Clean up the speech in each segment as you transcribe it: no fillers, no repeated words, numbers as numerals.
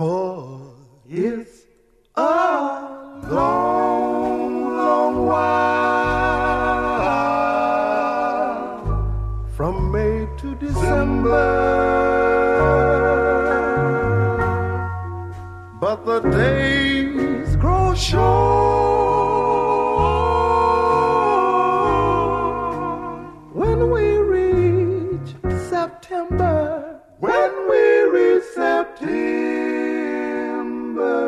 For it's a long, long while from May to December, but the days grow short when we reach September. When we reach September,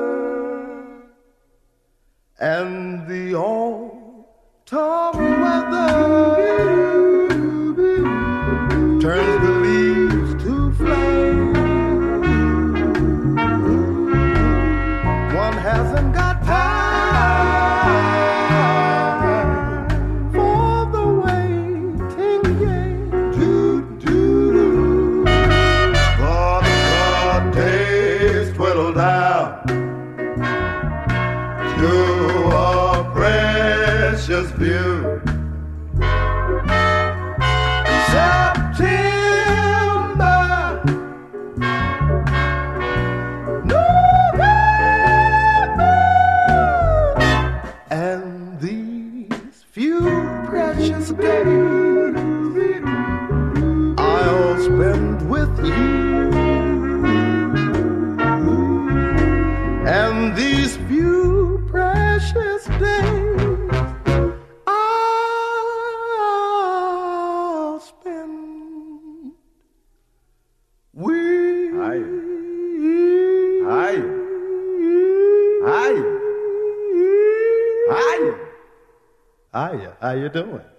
and the autumn weather turns the leaves to flame, one hasn't got time for the waiting game. Days twiddle down to a precious view. September, November, and these few precious days I'll spend with you. And these few precious days I'll spend with Hiya, how you doing?